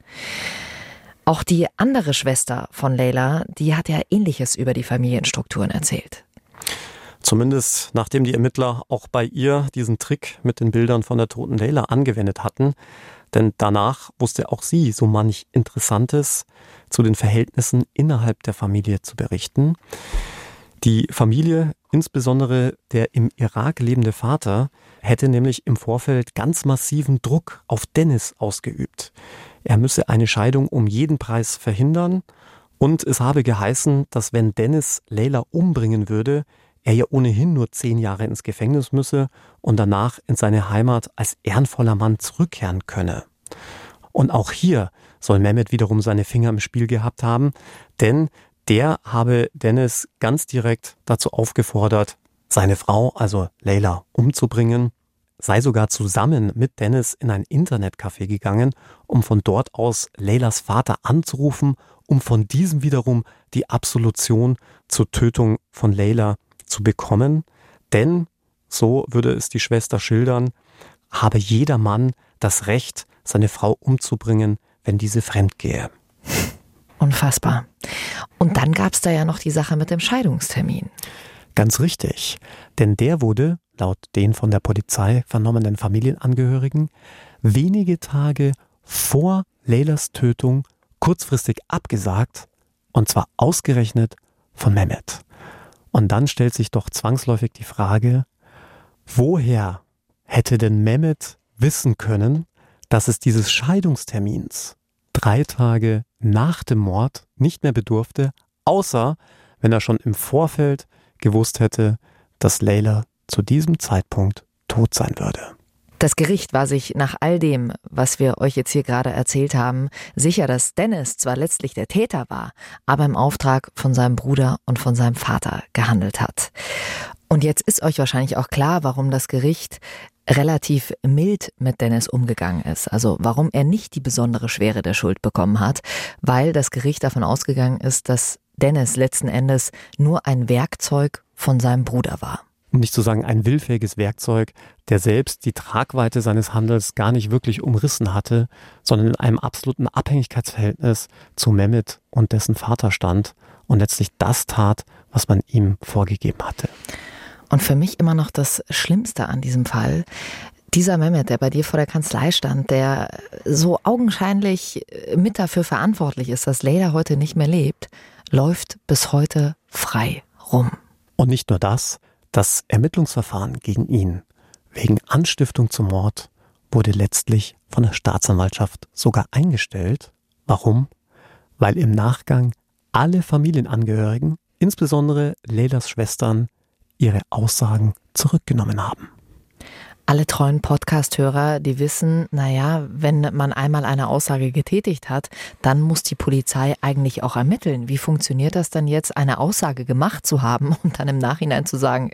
Auch die andere Schwester von Leyla, die hat ja Ähnliches über die Familienstrukturen erzählt. Zumindest nachdem die Ermittler auch bei ihr diesen Trick mit den Bildern von der toten Leyla angewendet hatten. Denn danach wusste auch sie so manch Interessantes zu den Verhältnissen innerhalb der Familie zu berichten. Die Familie, insbesondere der im Irak lebende Vater, hätte nämlich im Vorfeld ganz massiven Druck auf Dennis ausgeübt. Er müsse eine Scheidung um jeden Preis verhindern und es habe geheißen, dass wenn Dennis Leyla umbringen würde, er ja ohnehin nur 10 Jahre ins Gefängnis müsse und danach in seine Heimat als ehrenvoller Mann zurückkehren könne. Und auch hier soll Mehmet wiederum seine Finger im Spiel gehabt haben, denn der habe Dennis ganz direkt dazu aufgefordert, seine Frau, also Leyla, umzubringen, sei sogar zusammen mit Dennis in ein Internetcafé gegangen, um von dort aus Leylas Vater anzurufen, um von diesem wiederum die Absolution zur Tötung von Leyla zu bekommen. Denn, so würde es die Schwester schildern, habe jeder Mann das Recht, seine Frau umzubringen, wenn diese fremd gehe. Unfassbar. Und dann gab es da ja noch die Sache mit dem Scheidungstermin. Ganz richtig, denn der wurde, laut den von der Polizei vernommenen Familienangehörigen, wenige Tage vor Leylas Tötung kurzfristig abgesagt, und zwar ausgerechnet von Mehmet. Und dann stellt sich doch zwangsläufig die Frage, woher hätte denn Mehmet wissen können, dass es dieses Scheidungstermins 3 Tage nach dem Mord nicht mehr bedurfte, außer wenn er schon im Vorfeld gewusst hätte, dass Leyla zu diesem Zeitpunkt tot sein würde. Das Gericht war sich nach all dem, was wir euch jetzt hier gerade erzählt haben, sicher, dass Dennis zwar letztlich der Täter war, aber im Auftrag von seinem Bruder und von seinem Vater gehandelt hat. Und jetzt ist euch wahrscheinlich auch klar, warum das Gericht relativ mild mit Dennis umgegangen ist. Also warum er nicht die besondere Schwere der Schuld bekommen hat, weil das Gericht davon ausgegangen ist, dass Dennis letzten Endes nur ein Werkzeug von seinem Bruder war. Um nicht zu sagen ein willfähiges Werkzeug, der selbst die Tragweite seines Handels gar nicht wirklich umrissen hatte, sondern in einem absoluten Abhängigkeitsverhältnis zu Mehmet und dessen Vater stand und letztlich das tat, was man ihm vorgegeben hatte. Und für mich immer noch das Schlimmste an diesem Fall, dieser Mehmet, der bei dir vor der Kanzlei stand, der so augenscheinlich mit dafür verantwortlich ist, dass Leyla heute nicht mehr lebt, läuft bis heute frei rum. Und nicht nur das Ermittlungsverfahren gegen ihn wegen Anstiftung zum Mord wurde letztlich von der Staatsanwaltschaft sogar eingestellt. Warum? Weil im Nachgang alle Familienangehörigen, insbesondere Leylas Schwestern, ihre Aussagen zurückgenommen haben. Alle treuen Podcast-Hörer, die wissen, wenn man einmal eine Aussage getätigt hat, dann muss die Polizei eigentlich auch ermitteln. Wie funktioniert das dann jetzt, eine Aussage gemacht zu haben und dann im Nachhinein zu sagen,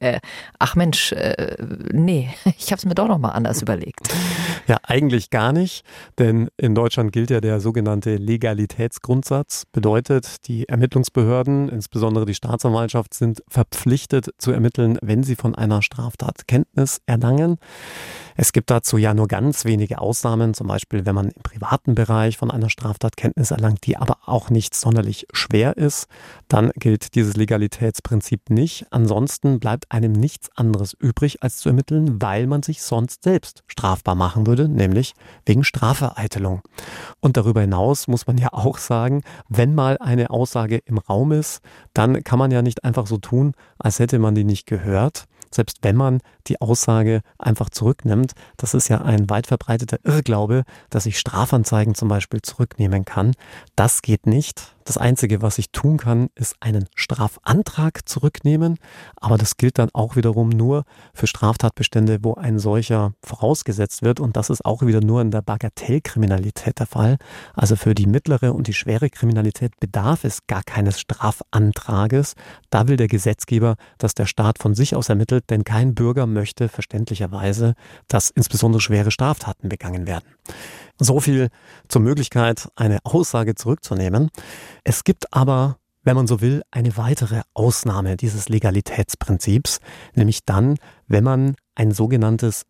nee, ich habe es mir doch nochmal anders überlegt. Ja, eigentlich gar nicht, denn in Deutschland gilt ja der sogenannte Legalitätsgrundsatz. Bedeutet, die Ermittlungsbehörden, insbesondere die Staatsanwaltschaft, sind verpflichtet zu ermitteln, wenn sie von einer Straftat Kenntnis erlangen. Es gibt dazu ja nur ganz wenige Ausnahmen, zum Beispiel wenn man im privaten Bereich von einer Straftat Kenntnis erlangt, die aber auch nicht sonderlich schwer ist, dann gilt dieses Legalitätsprinzip nicht. Ansonsten bleibt einem nichts anderes übrig, als zu ermitteln, weil man sich sonst selbst strafbar machen würde, nämlich wegen Strafvereitelung. Und darüber hinaus muss man ja auch sagen, wenn mal eine Aussage im Raum ist, dann kann man ja nicht einfach so tun, als hätte man die nicht gehört. Selbst wenn man die Aussage einfach zurücknimmt, das ist ja ein weit verbreiteter Irrglaube, dass ich Strafanzeigen zum Beispiel zurücknehmen kann. Das geht nicht. Das Einzige, was ich tun kann, ist einen Strafantrag zurücknehmen. Aber das gilt dann auch wiederum nur für Straftatbestände, wo ein solcher vorausgesetzt wird. Und das ist auch wieder nur in der Bagatellkriminalität der Fall. Also für die mittlere und die schwere Kriminalität bedarf es gar keines Strafantrages. Da will der Gesetzgeber, dass der Staat von sich aus ermittelt, denn kein Bürger möchte verständlicherweise, dass insbesondere schwere Straftaten begangen werden. So viel zur Möglichkeit, eine Aussage zurückzunehmen. Es gibt aber wenn man so will, eine weitere Ausnahme dieses Legalitätsprinzips, nämlich dann, wenn man ein sogenanntes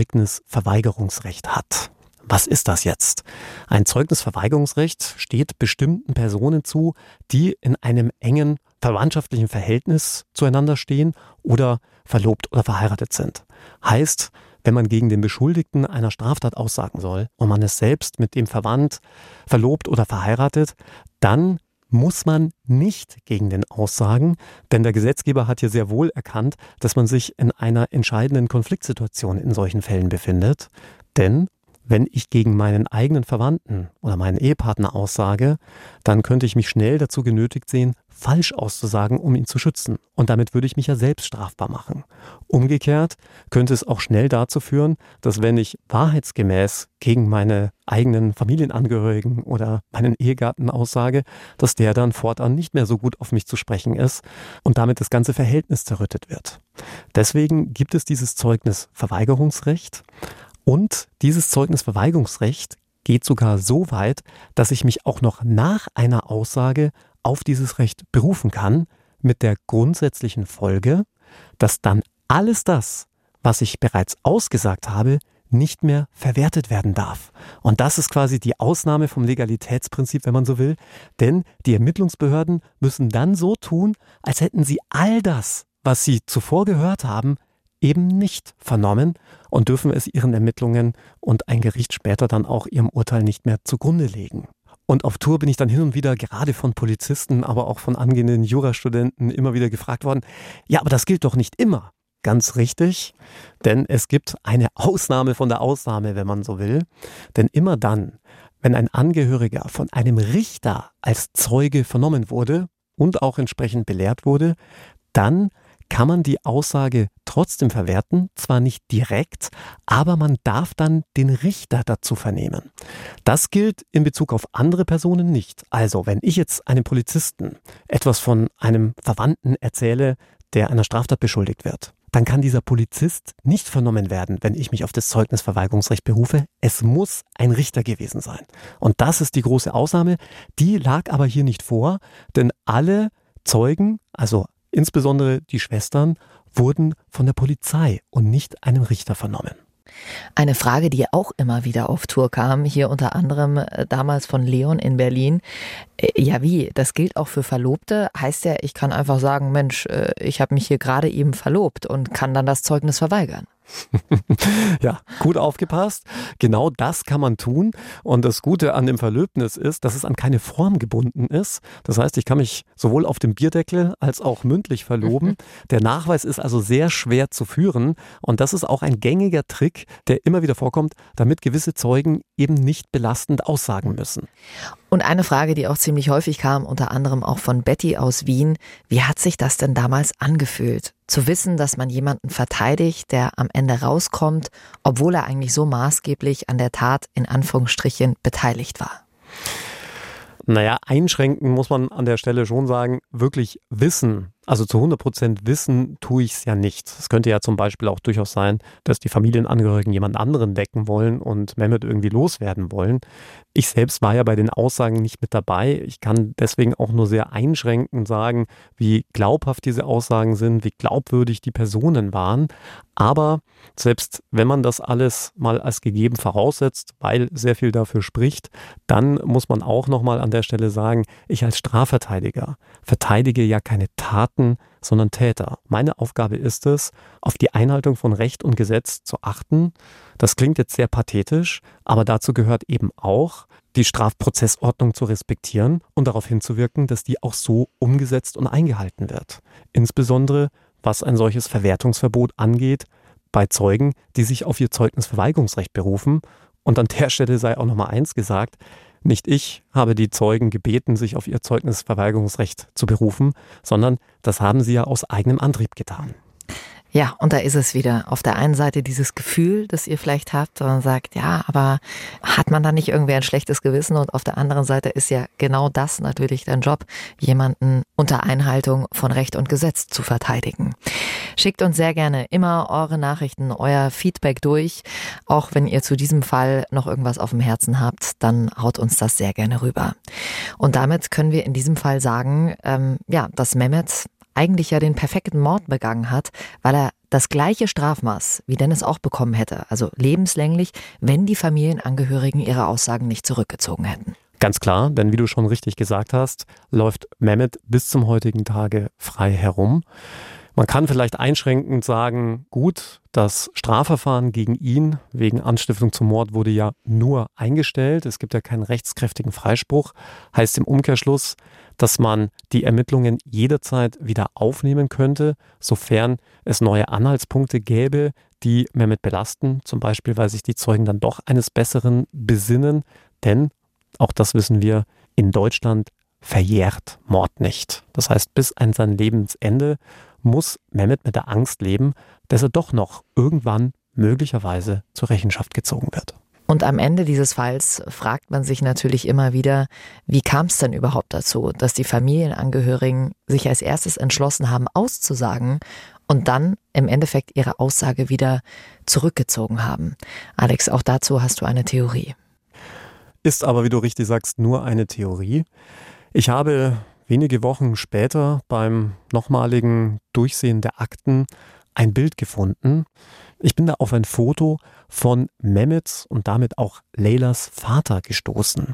Zeugnisverweigerungsrecht hat. Was ist das jetzt? Ein Zeugnisverweigerungsrecht steht bestimmten Personen zu, die in einem engen verwandtschaftlichen Verhältnis zueinander stehen oder verlobt oder verheiratet sind. Heißt, wenn man gegen den Beschuldigten einer Straftat aussagen soll und man ist selbst mit dem verwandt, verlobt oder verheiratet, dann muss man nicht gegen den aussagen, denn der Gesetzgeber hat hier sehr wohl erkannt, dass man sich in einer entscheidenden Konfliktsituation in solchen Fällen befindet. Denn wenn ich gegen meinen eigenen Verwandten oder meinen Ehepartner aussage, dann könnte ich mich schnell dazu genötigt sehen, falsch auszusagen, um ihn zu schützen. Und damit würde ich mich ja selbst strafbar machen. Umgekehrt könnte es auch schnell dazu führen, dass wenn ich wahrheitsgemäß gegen meine eigenen Familienangehörigen oder meinen Ehegatten aussage, dass der dann fortan nicht mehr so gut auf mich zu sprechen ist und damit das ganze Verhältnis zerrüttet wird. Deswegen gibt es dieses Zeugnisverweigerungsrecht. Und dieses Zeugnisverweigerungsrecht geht sogar so weit, dass ich mich auch noch nach einer Aussage auf dieses Recht berufen kann, mit der grundsätzlichen Folge, dass dann alles das, was ich bereits ausgesagt habe, nicht mehr verwertet werden darf. Und das ist quasi die Ausnahme vom Legalitätsprinzip, wenn man so will. Denn die Ermittlungsbehörden müssen dann so tun, als hätten sie all das, was sie zuvor gehört haben, eben nicht vernommen und dürfen es ihren Ermittlungen und ein Gericht später dann auch ihrem Urteil nicht mehr zugrunde legen. Und auf Tour bin ich dann hin und wieder gerade von Polizisten, aber auch von angehenden Jurastudenten immer wieder gefragt worden, ja, aber das gilt doch nicht immer. Ganz richtig, denn es gibt eine Ausnahme von der Ausnahme, wenn man so will. Denn immer dann, wenn ein Angehöriger von einem Richter als Zeuge vernommen wurde und auch entsprechend belehrt wurde, dann kann man die Aussage trotzdem verwerten, zwar nicht direkt, aber man darf dann den Richter dazu vernehmen. Das gilt in Bezug auf andere Personen nicht. Also, wenn ich jetzt einem Polizisten etwas von einem Verwandten erzähle, der einer Straftat beschuldigt wird, dann kann dieser Polizist nicht vernommen werden, wenn ich mich auf das Zeugnisverweigerungsrecht berufe. Es muss ein Richter gewesen sein. Und das ist die große Ausnahme. Die lag aber hier nicht vor, denn alle Zeugen, also insbesondere die Schwestern, wurden von der Polizei und nicht einem Richter vernommen. Eine Frage, die auch immer wieder auf Tour kam, hier unter anderem damals von Leon in Berlin. Ja, wie? Das gilt auch für Verlobte? Heißt ja, ich kann einfach sagen, Mensch, ich habe mich hier gerade eben verlobt und kann dann das Zeugnis verweigern. Ja, gut aufgepasst. Genau das kann man tun. Und das Gute an dem Verlöbnis ist, dass es an keine Form gebunden ist. Das heißt, ich kann mich sowohl auf dem Bierdeckel als auch mündlich verloben. Der Nachweis ist also sehr schwer zu führen. Und das ist auch ein gängiger Trick, der immer wieder vorkommt, damit gewisse Zeugen eben nicht belastend aussagen müssen. Und eine Frage, die auch ziemlich häufig kam, unter anderem auch von Betty aus Wien. Wie hat sich das denn damals angefühlt? Zu wissen, dass man jemanden verteidigt, der am Ende rauskommt, obwohl er eigentlich so maßgeblich an der Tat in Anführungsstrichen beteiligt war. Naja, einschränken muss man an der Stelle schon sagen, wirklich wissen. Also zu 100% wissen tue ich es ja nicht. Es könnte ja zum Beispiel auch durchaus sein, dass die Familienangehörigen jemand anderen decken wollen und Mehmet irgendwie loswerden wollen. Ich selbst war ja bei den Aussagen nicht mit dabei. Ich kann deswegen auch nur sehr einschränkend sagen, wie glaubhaft diese Aussagen sind, wie glaubwürdig die Personen waren. Aber selbst wenn man das alles mal als gegeben voraussetzt, weil sehr viel dafür spricht, dann muss man auch nochmal an der Stelle sagen, ich als Strafverteidiger verteidige ja keine Taten, sondern Täter. Meine Aufgabe ist es, auf die Einhaltung von Recht und Gesetz zu achten. Das klingt jetzt sehr pathetisch, aber dazu gehört eben auch, die Strafprozessordnung zu respektieren und darauf hinzuwirken, dass die auch so umgesetzt und eingehalten wird. Insbesondere, was ein solches Verwertungsverbot angeht, bei Zeugen, die sich auf ihr Zeugnisverweigerungsrecht berufen. Und an der Stelle sei auch nochmal eins gesagt, nicht ich habe die Zeugen gebeten, sich auf ihr Zeugnisverweigerungsrecht zu berufen, sondern das haben sie ja aus eigenem Antrieb getan. Ja, und da ist es wieder. Auf der einen Seite dieses Gefühl, das ihr vielleicht habt und sagt, ja, aber hat man da nicht irgendwie ein schlechtes Gewissen? Und auf der anderen Seite ist ja genau das natürlich dein Job, jemanden unter Einhaltung von Recht und Gesetz zu verteidigen. Schickt uns sehr gerne immer eure Nachrichten, euer Feedback durch. Auch wenn ihr zu diesem Fall noch irgendwas auf dem Herzen habt, dann haut uns das sehr gerne rüber. Und damit können wir in diesem Fall sagen, dass Mehmet eigentlich ja den perfekten Mord begangen hat, weil er das gleiche Strafmaß wie Dennis auch bekommen hätte, also lebenslänglich, wenn die Familienangehörigen ihre Aussagen nicht zurückgezogen hätten. Ganz klar, denn wie du schon richtig gesagt hast, läuft Mehmet bis zum heutigen Tage frei herum. Man kann vielleicht einschränkend sagen, gut, das Strafverfahren gegen ihn wegen Anstiftung zum Mord wurde ja nur eingestellt. Es gibt ja keinen rechtskräftigen Freispruch. Heißt im Umkehrschluss, dass man die Ermittlungen jederzeit wieder aufnehmen könnte, sofern es neue Anhaltspunkte gäbe, die Mehmet belasten. Zum Beispiel, weil sich die Zeugen dann doch eines Besseren besinnen. Denn, auch das wissen wir, in Deutschland verjährt Mord nicht. Das heißt, bis an sein Lebensende muss Mehmet mit der Angst leben, dass er doch noch irgendwann möglicherweise zur Rechenschaft gezogen wird. Und am Ende dieses Falls fragt man sich natürlich immer wieder, wie kam es denn überhaupt dazu, dass die Familienangehörigen sich als erstes entschlossen haben, auszusagen und dann im Endeffekt ihre Aussage wieder zurückgezogen haben. Alex, auch dazu hast du eine Theorie. Ist aber, wie du richtig sagst, nur eine Theorie. Ich habe wenige Wochen später beim nochmaligen Durchsehen der Akten ein Bild gefunden. Ich bin da auf ein Foto von Mehmets und damit auch Leylas Vater gestoßen.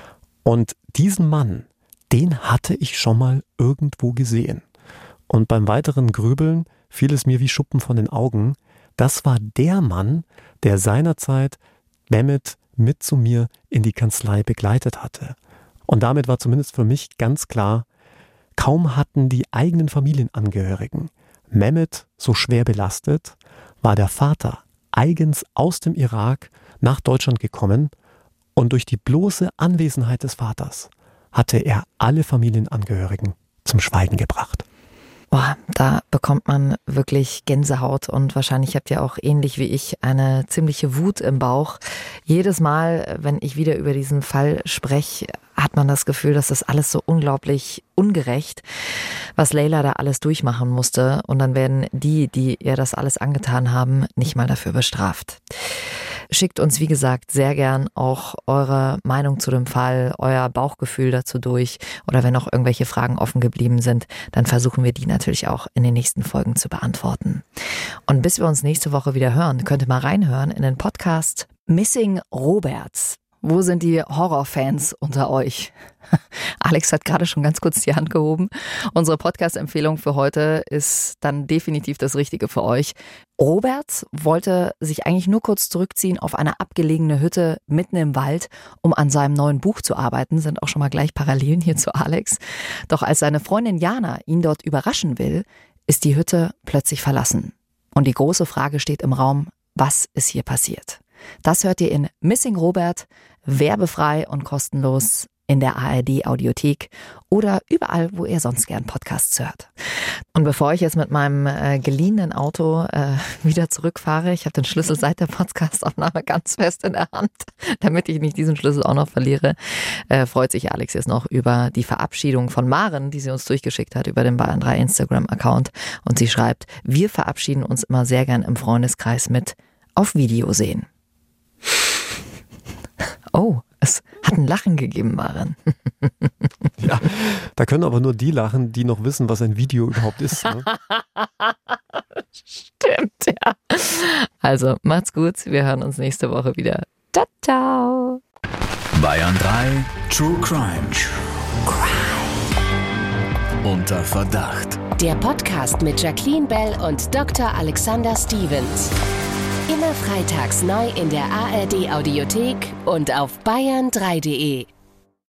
Und diesen Mann, den hatte ich schon mal irgendwo gesehen. Und beim weiteren Grübeln fiel es mir wie Schuppen von den Augen. Das war der Mann, der seinerzeit Mehmet mit zu mir in die Kanzlei begleitet hatte. Und damit war zumindest für mich ganz klar, kaum hatten die eigenen Familienangehörigen Mehmet so schwer belastet, war der Vater eigens aus dem Irak nach Deutschland gekommen und durch die bloße Anwesenheit des Vaters hatte er alle Familienangehörigen zum Schweigen gebracht. Boah, da bekommt man wirklich Gänsehaut und wahrscheinlich habt ihr auch ähnlich wie ich eine ziemliche Wut im Bauch. Jedes Mal, wenn ich wieder über diesen Fall spreche, hat man das Gefühl, dass das alles so unglaublich ungerecht, was Leyla da alles durchmachen musste. Und dann werden die ihr das alles angetan haben, nicht mal dafür bestraft. Schickt uns, wie gesagt, sehr gern auch eure Meinung zu dem Fall, euer Bauchgefühl dazu durch. Oder wenn noch irgendwelche Fragen offen geblieben sind, dann versuchen wir die natürlich auch in den nächsten Folgen zu beantworten. Und bis wir uns nächste Woche wieder hören, könnt ihr mal reinhören in den Podcast Missing Roberts. Wo sind die Horrorfans unter euch? Alex hat gerade schon ganz kurz die Hand gehoben. Unsere Podcast-Empfehlung für heute ist dann definitiv das Richtige für euch. Robert wollte sich eigentlich nur kurz zurückziehen auf eine abgelegene Hütte mitten im Wald, um an seinem neuen Buch zu arbeiten. Sind auch schon mal gleich Parallelen hier zu Alex. Doch als seine Freundin Jana ihn dort überraschen will, ist die Hütte plötzlich verlassen. Und die große Frage steht im Raum, was ist hier passiert? Das hört ihr in Missing Robert, werbefrei und kostenlos in der ARD-Audiothek oder überall, wo ihr sonst gern Podcasts hört. Und bevor ich jetzt mit meinem geliehenen Auto wieder zurückfahre, ich habe den Schlüssel seit der Podcast-Aufnahme ganz fest in der Hand, damit ich nicht diesen Schlüssel auch noch verliere, freut sich Alex jetzt noch über die Verabschiedung von Maren, die sie uns durchgeschickt hat über den Bayern 3 Instagram-Account. Und sie schreibt, wir verabschieden uns immer sehr gern im Freundeskreis mit auf Video sehen. Oh, es hat ein Lachen gegeben, Maren. Ja, da können aber nur die lachen, die noch wissen, was ein Video überhaupt ist. Ne? Stimmt, ja. Also, macht's gut. Wir hören uns nächste Woche wieder. Ciao, ciao. Bayern 3 True Crime. Unter Verdacht. Der Podcast mit Jacqueline Bell und Dr. Alexander Stevens. Immer freitags neu in der ARD-Audiothek und auf bayern3.de.